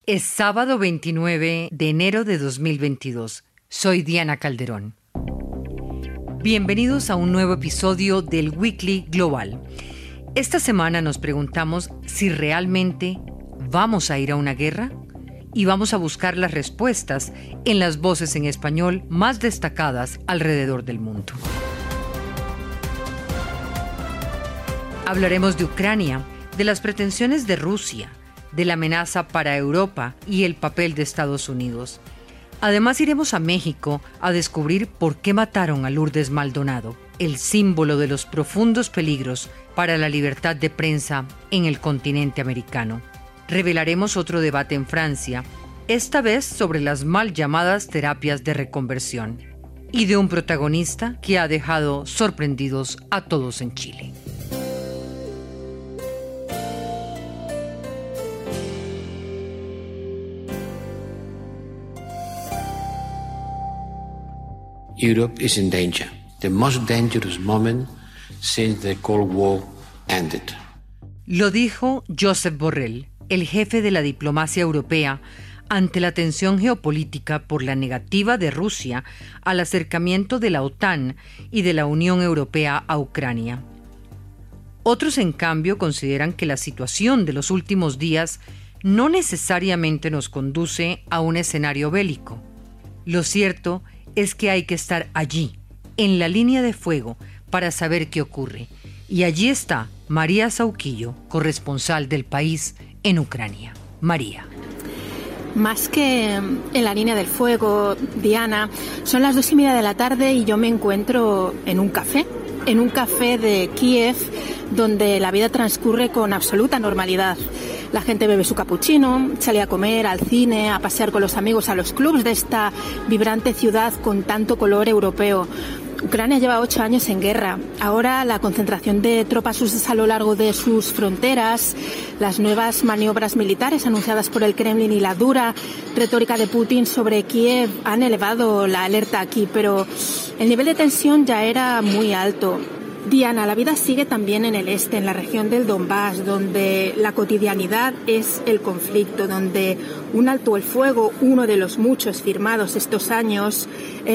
Es sábado 29 de enero de 2022. Soy Diana Calderón. Bienvenidos a un nuevo episodio del Weekly Global. Esta semana nos preguntamos si realmente vamos a ir a una guerra y vamos a buscar las respuestas en las voces en español más destacadas alrededor del mundo. Hablaremos de Ucrania, de las pretensiones de Rusia, de la amenaza para Europa y el papel de Estados Unidos. Además, iremos a México a descubrir por qué mataron a Lourdes Maldonado, el símbolo de los profundos peligros para la libertad de prensa en el continente americano. Revelaremos otro debate en Francia, esta vez sobre las mal llamadas terapias de reconversión, y de un protagonista que ha dejado sorprendidos a todos en Chile. Europe is in danger, the most dangerous moment since the Cold War ended. Lo dijo Josep Borrell, el jefe de la diplomacia europea, ante la tensión geopolítica por la negativa de Rusia al acercamiento de la OTAN y de la Unión Europea a Ucrania. Otros, en cambio, consideran que la situación de los últimos días no necesariamente nos conduce a un escenario bélico. Lo cierto es que hay que estar allí, en la línea de fuego, para saber qué ocurre. Y allí está María Sauquillo, corresponsal del país en Ucrania. María. Más que en la línea del fuego, Diana, son las 2:30 de la tarde y yo me encuentro en un café de Kiev, donde la vida transcurre con absoluta normalidad. La gente bebe su capuchino, sale a comer, al cine, a pasear con los amigos a los clubs de esta vibrante ciudad con tanto color europeo. Ucrania lleva 8 años en guerra. Ahora la concentración de tropas rusas a lo largo de sus fronteras, las nuevas maniobras militares anunciadas por el Kremlin y la dura retórica de Putin sobre Kiev han elevado la alerta aquí, pero el nivel de tensión ya era muy alto. Diana, la vida sigue también en el este, en la región del Donbass, donde la cotidianidad es el conflicto, donde un alto el fuego, uno de los muchos firmados estos años,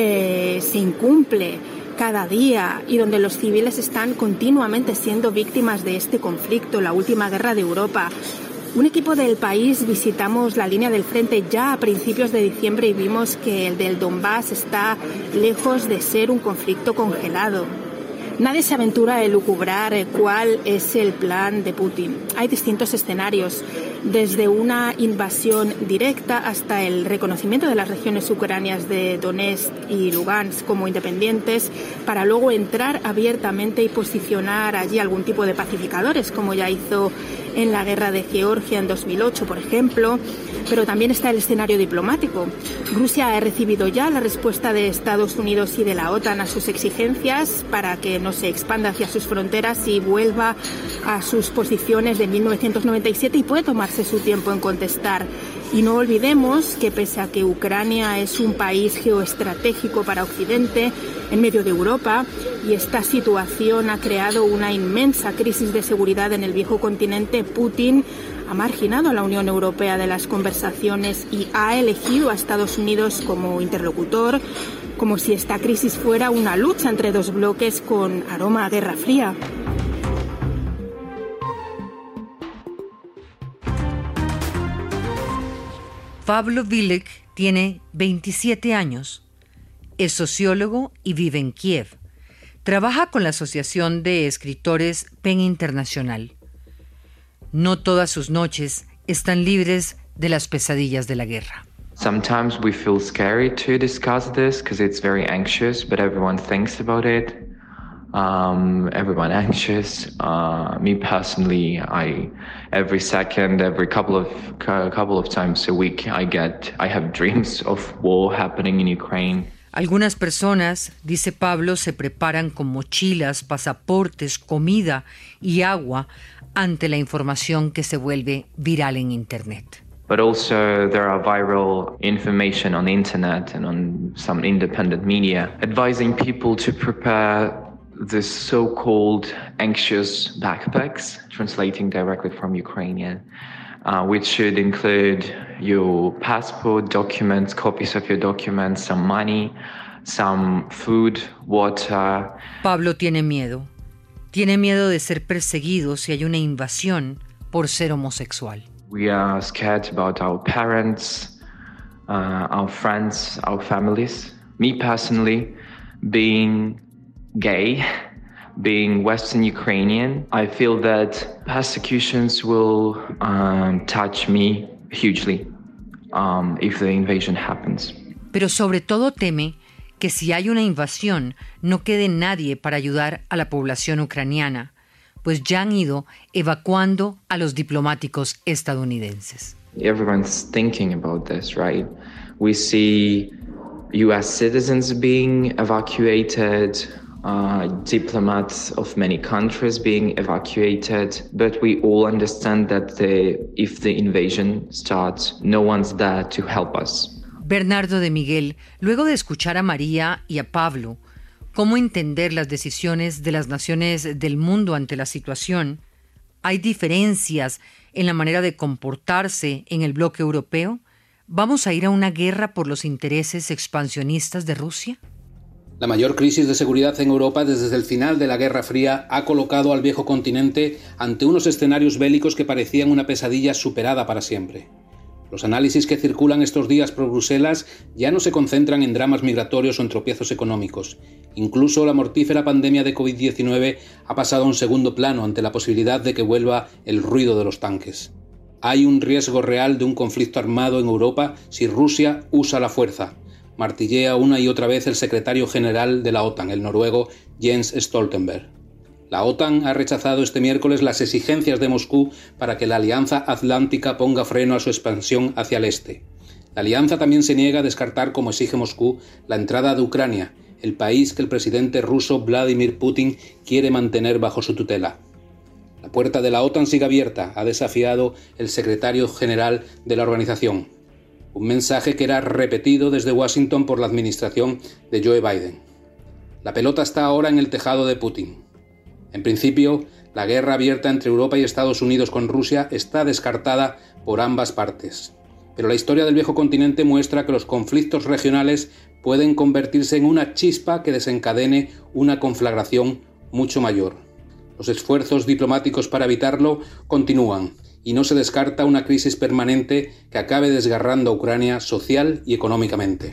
se incumple cada día y donde los civiles están continuamente siendo víctimas de este conflicto, la última guerra de Europa. Un equipo del país visitamos la línea del frente ya a principios de diciembre y vimos que el del Donbass está lejos de ser un conflicto congelado. Nadie se aventura a elucubrar cuál es el plan de Putin. Hay distintos escenarios, desde una invasión directa hasta el reconocimiento de las regiones ucranianas de Donetsk y Lugansk como independientes, para luego entrar abiertamente y posicionar allí algún tipo de pacificadores, como ya hizo en la guerra de Georgia en 2008, por ejemplo. Pero también está el escenario diplomático. Rusia ha recibido ya la respuesta de Estados Unidos y de la OTAN a sus exigencias para que no se expanda hacia sus fronteras y vuelva a sus posiciones de 1997, y puede tomarse su tiempo en contestar. Y no olvidemos que pese a que Ucrania es un país geoestratégico para Occidente, en medio de Europa, y esta situación ha creado una inmensa crisis de seguridad en el viejo continente, Putin ha marginado a la Unión Europea de las conversaciones y ha elegido a Estados Unidos como interlocutor, como si esta crisis fuera una lucha entre dos bloques con aroma a Guerra Fría. Pablo Vilek tiene 27 años. Es sociólogo y vive en Kiev. Trabaja con la Asociación de Escritores PEN Internacional. No todas sus noches están libres de las pesadillas de la guerra. Sometimes we feel scary to discuss this because it's very anxious, but everyone thinks about it. Everyone anxious. Me personally, every second, every couple of times a week, I have dreams of war happening in Ukraine. Algunas personas, dice Pablo, se preparan con mochilas, pasaportes, comida y agua ante la información que se vuelve viral en Internet. But also there are viral information on the internet and on some independent media advising people to prepare the so-called anxious backpacks, translating directly from Ukrainian, which should include your passport, documents, copies of your documents, some money, some food, water. Pablo tiene miedo. Tiene miedo de ser perseguido si hay una invasión por ser homosexual. We are scared about our parents, our friends, our families. Me personally, being gay, being Western Ukrainian, I feel that persecutions will touch me hugely if the invasion happens. Pero sobre todo teme que si hay una invasión no quede nadie para ayudar a la población ucraniana, pues ya han ido evacuando a los diplomáticos estadounidenses. Everyone's thinking about this, right? We see US citizens being evacuated, diplomats of many countries being evacuated, but we all understand that if the invasion starts, no one's there to help us. Bernardo de Miguel, luego de escuchar a María y a Pablo, cómo entender las decisiones de las naciones del mundo ante la situación, ¿hay diferencias en la manera de comportarse en el bloque europeo? ¿Vamos a ir a una guerra por los intereses expansionistas de Rusia? La mayor crisis de seguridad en Europa desde el final de la Guerra Fría ha colocado al viejo continente ante unos escenarios bélicos que parecían una pesadilla superada para siempre. Los análisis que circulan estos días por Bruselas ya no se concentran en dramas migratorios o en tropiezos económicos. Incluso la mortífera pandemia de COVID-19 ha pasado a un segundo plano ante la posibilidad de que vuelva el ruido de los tanques. Hay un riesgo real de un conflicto armado en Europa si Rusia usa la fuerza, martillea una y otra vez el secretario general de la OTAN, el noruego Jens Stoltenberg. La OTAN ha rechazado este miércoles las exigencias de Moscú para que la Alianza Atlántica ponga freno a su expansión hacia el este. La alianza también se niega a descartar, como exige Moscú, la entrada de Ucrania, el país que el presidente ruso Vladimir Putin quiere mantener bajo su tutela. La puerta de la OTAN sigue abierta, ha desafiado el secretario general de la organización. Un mensaje que era repetido desde Washington por la administración de Joe Biden. La pelota está ahora en el tejado de Putin. En principio, la guerra abierta entre Europa y Estados Unidos con Rusia está descartada por ambas partes. Pero la historia del viejo continente muestra que los conflictos regionales pueden convertirse en una chispa que desencadene una conflagración mucho mayor. Los esfuerzos diplomáticos para evitarlo continúan y no se descarta una crisis permanente que acabe desgarrando a Ucrania social y económicamente.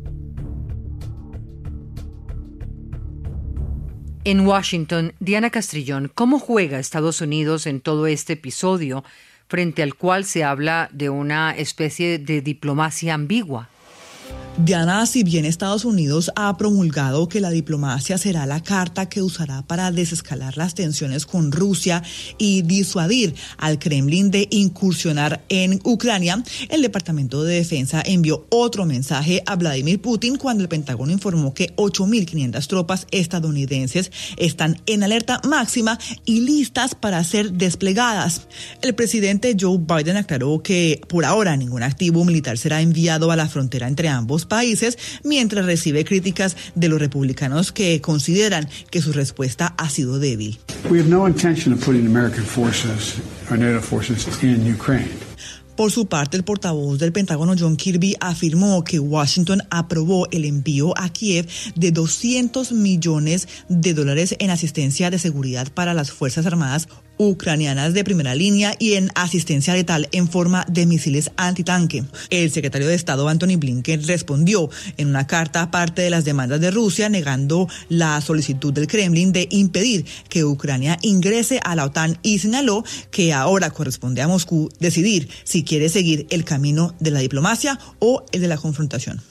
En Washington, Diana Castrillón, ¿cómo juega Estados Unidos en todo este episodio frente al cual se habla de una especie de diplomacia ambigua? Diana, si bien Estados Unidos ha promulgado que la diplomacia será la carta que usará para desescalar las tensiones con Rusia y disuadir al Kremlin de incursionar en Ucrania, el Departamento de Defensa envió otro mensaje a Vladimir Putin cuando el Pentágono informó que 8.500 tropas estadounidenses están en alerta máxima y listas para ser desplegadas. El presidente Joe Biden aclaró que por ahora ningún activo militar será enviado a la frontera entre ambos países, mientras recibe críticas de los republicanos que consideran que su respuesta ha sido débil. We have no intention of putting American forces or NATO forces in Ukraine. Por su parte, el portavoz del Pentágono, John Kirby, afirmó que Washington aprobó el envío a Kiev de $200 millones en asistencia de seguridad para las Fuerzas Armadas ucranianas de primera línea y en asistencia letal en forma de misiles antitanque. El secretario de Estado Antony Blinken respondió en una carta a parte de las demandas de Rusia, negando la solicitud del Kremlin de impedir que Ucrania ingrese a la OTAN y señaló que ahora corresponde a Moscú decidir si quiere seguir el camino de la diplomacia o el de la confrontación.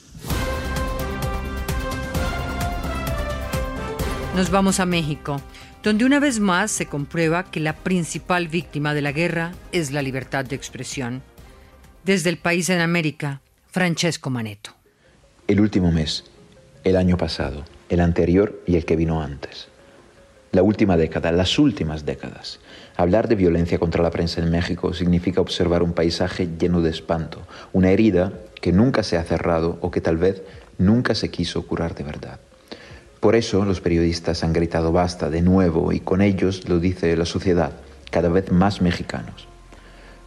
Nos vamos a México, donde una vez más se comprueba que la principal víctima de la guerra es la libertad de expresión. Desde el país en América, Francesco Maneto. El último mes, el año pasado, el anterior y el que vino antes. La última década, las últimas décadas. Hablar de violencia contra la prensa en México significa observar un paisaje lleno de espanto, una herida que nunca se ha cerrado o que tal vez nunca se quiso curar de verdad. Por eso los periodistas han gritado basta de nuevo y con ellos lo dice la sociedad, cada vez más mexicanos.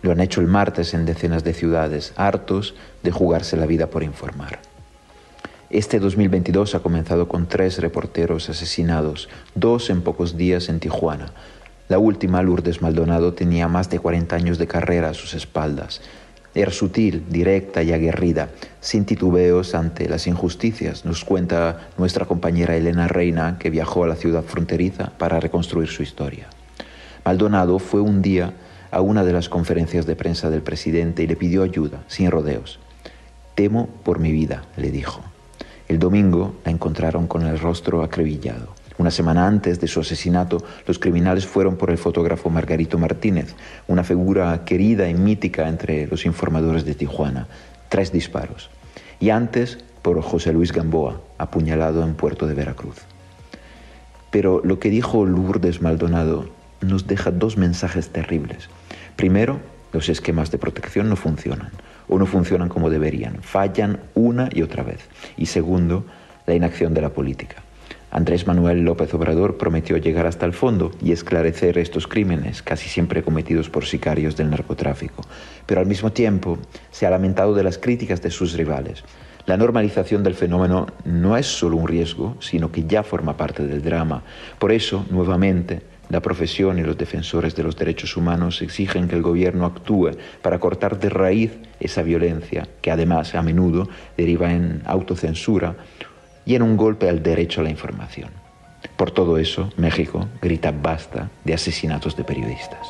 Lo han hecho el martes en decenas de ciudades, hartos de jugarse la vida por informar. Este 2022 ha comenzado con 3 reporteros asesinados, 2 en pocos días en Tijuana. La última, Lourdes Maldonado, tenía más de 40 años de carrera a sus espaldas. Era sutil, directa y aguerrida, sin titubeos ante las injusticias, nos cuenta nuestra compañera Elena Reina, que viajó a la ciudad fronteriza para reconstruir su historia. Maldonado fue un día a una de las conferencias de prensa del presidente y le pidió ayuda, sin rodeos. «Temo por mi vida», le dijo. El domingo la encontraron con el rostro acribillado. Una semana antes de su asesinato, los criminales fueron por el fotógrafo Margarito Martínez, una figura querida y mítica entre los informadores de Tijuana. 3 disparos. Y antes, por José Luis Gamboa, apuñalado en Puerto de Veracruz. Pero lo que dijo Lourdes Maldonado nos deja 2 mensajes terribles. Primero, los esquemas de protección no funcionan, o no funcionan como deberían, fallan una y otra vez. Y segundo, la inacción de la política. Andrés Manuel López Obrador prometió llegar hasta el fondo y esclarecer estos crímenes, casi siempre cometidos por sicarios del narcotráfico. Pero al mismo tiempo se ha lamentado de las críticas de sus rivales. La normalización del fenómeno no es solo un riesgo, sino que ya forma parte del drama. Por eso, nuevamente, la profesión y los defensores de los derechos humanos exigen que el gobierno actúe para cortar de raíz esa violencia, que además a menudo deriva en autocensura y en un golpe al derecho a la información. Por todo eso, México grita basta de asesinatos de periodistas.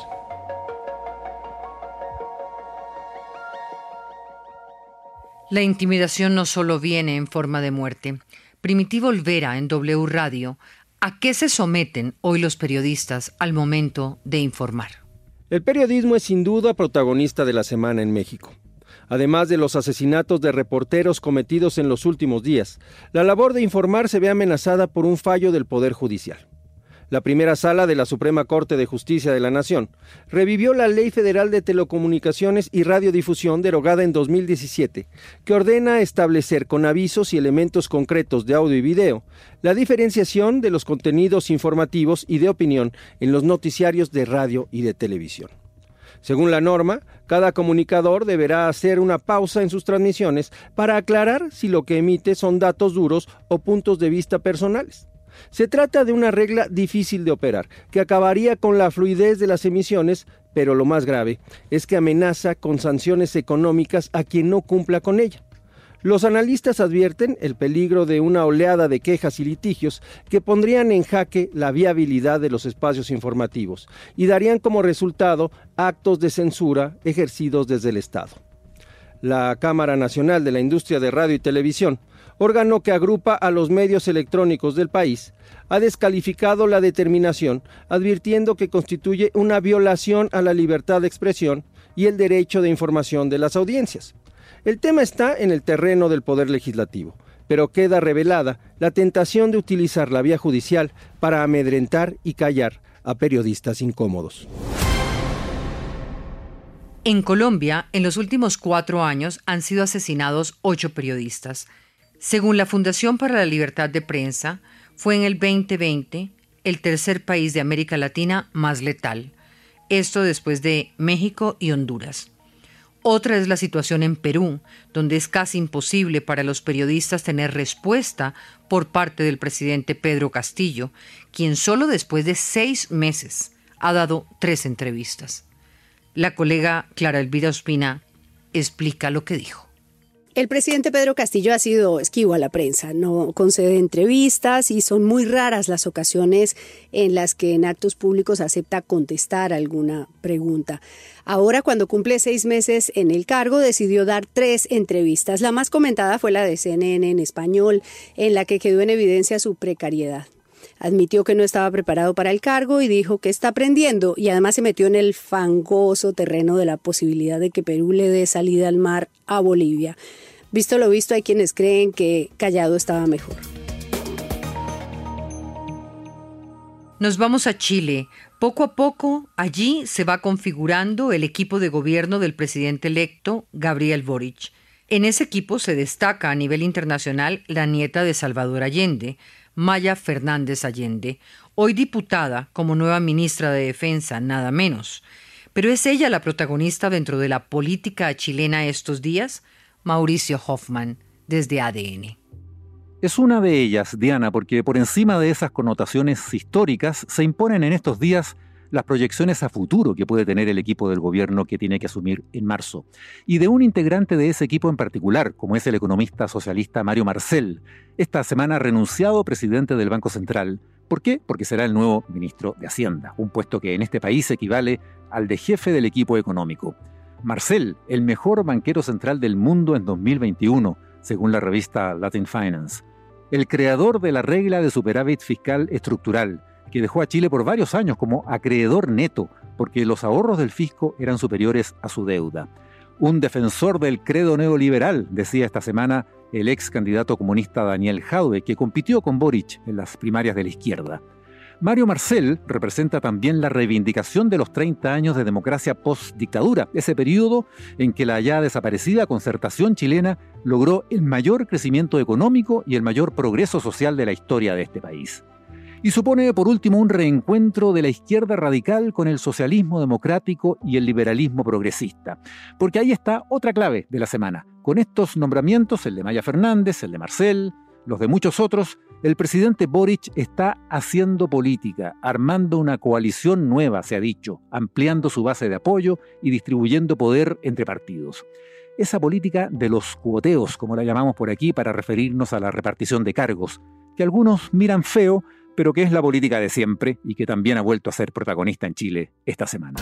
La intimidación no solo viene en forma de muerte. Primitivo Olvera, en W Radio, ¿a qué se someten hoy los periodistas al momento de informar? El periodismo es sin duda protagonista de la semana en México. Además de los asesinatos de reporteros cometidos en los últimos días, la labor de informar se ve amenazada por un fallo del Poder Judicial. La primera sala de la Suprema Corte de Justicia de la Nación revivió la Ley Federal de Telecomunicaciones y Radiodifusión derogada en 2017, que ordena establecer con avisos y elementos concretos de audio y video la diferenciación de los contenidos informativos y de opinión en los noticiarios de radio y de televisión. Según la norma, cada comunicador deberá hacer una pausa en sus transmisiones para aclarar si lo que emite son datos duros o puntos de vista personales. Se trata de una regla difícil de operar, que acabaría con la fluidez de las emisiones, pero lo más grave es que amenaza con sanciones económicas a quien no cumpla con ella. Los analistas advierten el peligro de una oleada de quejas y litigios que pondrían en jaque la viabilidad de los espacios informativos y darían como resultado actos de censura ejercidos desde el Estado. La Cámara Nacional de la Industria de Radio y Televisión, órgano que agrupa a los medios electrónicos del país, ha descalificado la determinación, advirtiendo que constituye una violación a la libertad de expresión y el derecho de información de las audiencias. El tema está en el terreno del Poder Legislativo, pero queda revelada la tentación de utilizar la vía judicial para amedrentar y callar a periodistas incómodos. En Colombia, en los últimos 4 años han sido asesinados 8 periodistas. Según la Fundación para la Libertad de Prensa, fue en el 2020 el tercer país de América Latina más letal. Esto después de México y Honduras. Otra es la situación en Perú, donde es casi imposible para los periodistas tener respuesta por parte del presidente Pedro Castillo, quien solo después de 6 meses ha dado 3 entrevistas. La colega Clara Elvira Ospina explica lo que dijo. El presidente Pedro Castillo ha sido esquivo a la prensa, no concede entrevistas y son muy raras las ocasiones en las que en actos públicos acepta contestar alguna pregunta. Ahora, cuando cumple 6 meses en el cargo, decidió dar 3 entrevistas. La más comentada fue la de CNN en español, en la que quedó en evidencia su precariedad. Admitió que no estaba preparado para el cargo y dijo que está aprendiendo, y además se metió en el fangoso terreno de la posibilidad de que Perú le dé salida al mar a Bolivia. Visto lo visto, hay quienes creen que callado estaba mejor. Nos vamos a Chile. Poco a poco, allí se va configurando el equipo de gobierno del presidente electo, Gabriel Boric. En ese equipo se destaca a nivel internacional la nieta de Salvador Allende, Maya Fernández Allende, hoy diputada como nueva ministra de Defensa, nada menos. ¿Pero es ella la protagonista dentro de la política chilena estos días? Mauricio Hoffman, desde ADN. Es una de ellas, Diana, porque por encima de esas connotaciones históricas se imponen en estos días las proyecciones a futuro que puede tener el equipo del gobierno que tiene que asumir en marzo. Y de un integrante de ese equipo en particular, como es el economista socialista Mario Marcel, esta semana renunciado presidente del Banco Central. ¿Por qué? Porque será el nuevo ministro de Hacienda, un puesto que en este país equivale al de jefe del equipo económico. Marcel, el mejor banquero central del mundo en 2021, según la revista Latin Finance. El creador de la regla de superávit fiscal estructural, que dejó a Chile por varios años como acreedor neto, porque los ahorros del fisco eran superiores a su deuda. Un defensor del credo neoliberal, decía esta semana el ex candidato comunista Daniel Jadwe, que compitió con Boric en las primarias de la izquierda. Mario Marcel representa también la reivindicación de los 30 años de democracia post-dictadura, ese periodo en que la ya desaparecida concertación chilena logró el mayor crecimiento económico y el mayor progreso social de la historia de este país. Y supone, por último, un reencuentro de la izquierda radical con el socialismo democrático y el liberalismo progresista. Porque ahí está otra clave de la semana. Con estos nombramientos, el de Maya Fernández, el de Marcel, los de muchos otros, el presidente Boric está haciendo política, armando una coalición nueva, se ha dicho, ampliando su base de apoyo y distribuyendo poder entre partidos. Esa política de los cuoteos, como la llamamos por aquí, para referirnos a la repartición de cargos, que algunos miran feo, pero que es la política de siempre y que también ha vuelto a ser protagonista en Chile esta semana.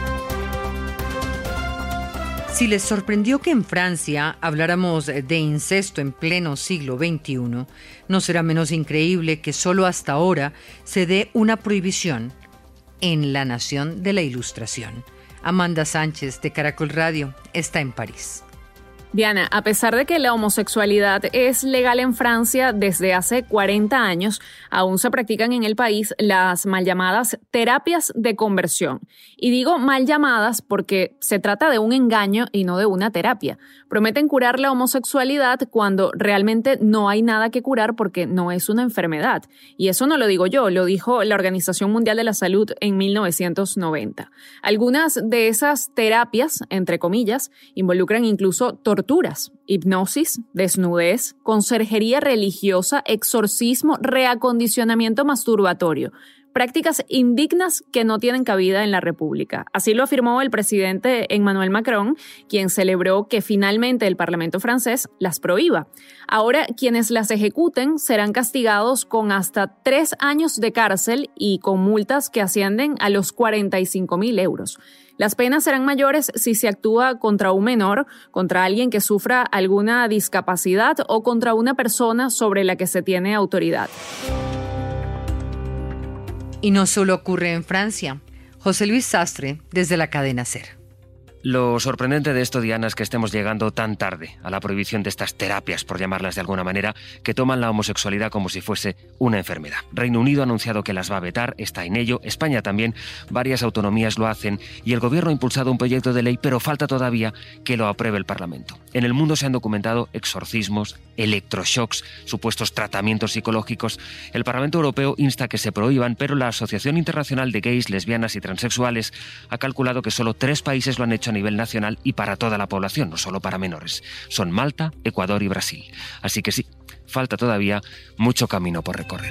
Si les sorprendió que en Francia habláramos de incesto en pleno siglo XXI, no será menos increíble que solo hasta ahora se dé una prohibición en la nación de la Ilustración. Amanda Sánchez, de Caracol Radio, está en París. Diana, a pesar de que la homosexualidad es legal en Francia desde hace 40 años, aún se practican en el país las mal llamadas terapias de conversión. Y digo mal llamadas porque se trata de un engaño y no de una terapia. Prometen curar la homosexualidad cuando realmente no hay nada que curar porque no es una enfermedad. Y eso no lo digo yo, lo dijo la Organización Mundial de la Salud en 1990. Algunas de esas terapias, entre comillas, involucran incluso torturas, hipnosis, desnudez, conserjería religiosa, exorcismo, reacondicionamiento masturbatorio. Prácticas indignas que no tienen cabida en la República. Así lo afirmó el presidente Emmanuel Macron, quien celebró que finalmente el Parlamento francés las prohíba. Ahora, quienes las ejecuten serán castigados con hasta 3 años de cárcel y con multas que ascienden a los 45.000 euros. Las penas serán mayores si se actúa contra un menor, contra alguien que sufra alguna discapacidad o contra una persona sobre la que se tiene autoridad. Y no solo ocurre en Francia. José Luis Sastre, desde la cadena SER. Lo sorprendente de esto, Diana, es que estemos llegando tan tarde a la prohibición de estas terapias, por llamarlas de alguna manera, que toman la homosexualidad como si fuese una enfermedad. Reino Unido ha anunciado que las va a vetar, está en ello, España también, varias autonomías lo hacen y el gobierno ha impulsado un proyecto de ley, pero falta todavía que lo apruebe el Parlamento. En el mundo se han documentado exorcismos, electroshocks, supuestos tratamientos psicológicos. El Parlamento Europeo insta a que se prohíban, pero la Asociación Internacional de Gays, Lesbianas y Transexuales ha calculado que solo 3 países lo han hecho a nivel nacional y para toda la población, no solo para menores. Son Malta, Ecuador y Brasil. Así que sí, falta todavía mucho camino por recorrer.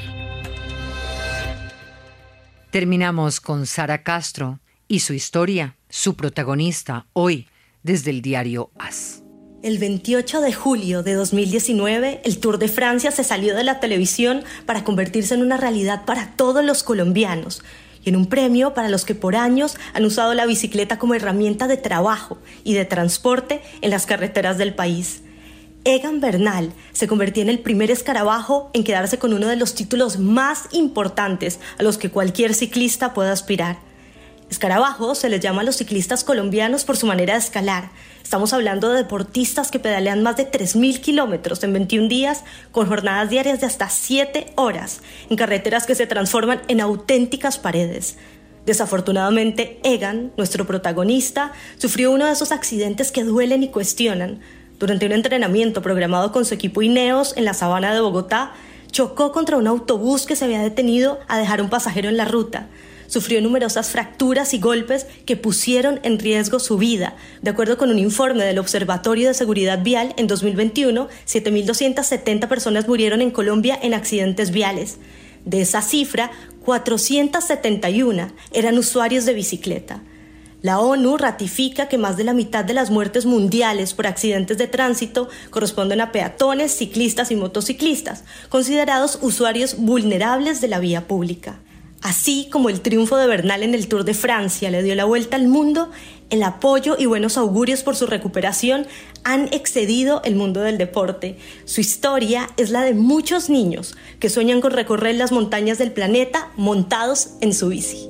Terminamos con Sara Castro y su historia, su protagonista, hoy, desde el diario AS. El 28 de julio de 2019, el Tour de Francia se salió de la televisión para convertirse en una realidad para todos los colombianos y en un premio para los que por años han usado la bicicleta como herramienta de trabajo y de transporte en las carreteras del país. Egan Bernal se convirtió en el primer escarabajo en quedarse con uno de los títulos más importantes a los que cualquier ciclista puede aspirar. Escarabajos se les llama a los ciclistas colombianos por su manera de escalar. Estamos hablando de deportistas que pedalean más de 3.000 kilómetros en 21 días con jornadas diarias de hasta 7 horas en carreteras que se transforman en auténticas paredes. Desafortunadamente, Egan, nuestro protagonista, sufrió uno de esos accidentes que duelen y cuestionan. Durante un entrenamiento programado con su equipo Ineos en la sabana de Bogotá, chocó contra un autobús que se había detenido a dejar un pasajero en la ruta. sufrió numerosas fracturas y golpes que pusieron en riesgo su vida. De acuerdo con un informe del Observatorio de Seguridad Vial, en 2021, 7.270 personas murieron en Colombia en accidentes viales. De esa cifra, 471 eran usuarios de bicicleta. La ONU ratifica que más de la mitad de las muertes mundiales por accidentes de tránsito corresponden a peatones, ciclistas y motociclistas, considerados usuarios vulnerables de la vía pública. Así como el triunfo de Bernal en el Tour de Francia le dio la vuelta al mundo, el apoyo y buenos augurios por su recuperación han excedido el mundo del deporte. Su historia es la de muchos niños que sueñan con recorrer las montañas del planeta montados en su bici.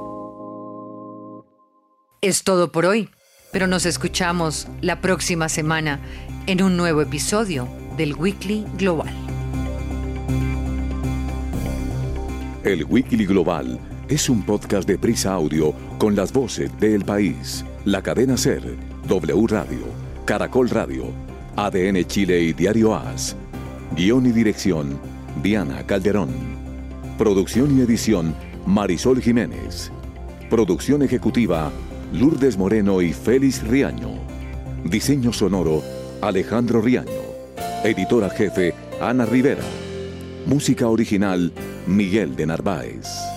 Es todo por hoy, pero nos escuchamos la próxima semana en un nuevo episodio del Weekly Global. El Weekly Global es un podcast de Prisa Audio con las voces de El País, La Cadena SER, W Radio, Caracol Radio, ADN Chile y Diario AS. Guión y dirección, Diana Calderón. Producción y edición, Marisol Jiménez. Producción ejecutiva, Lourdes Moreno y Félix Riaño. Diseño sonoro, Alejandro Riaño. Editora jefe, Ana Rivera. Música original, Miguel de Narváez.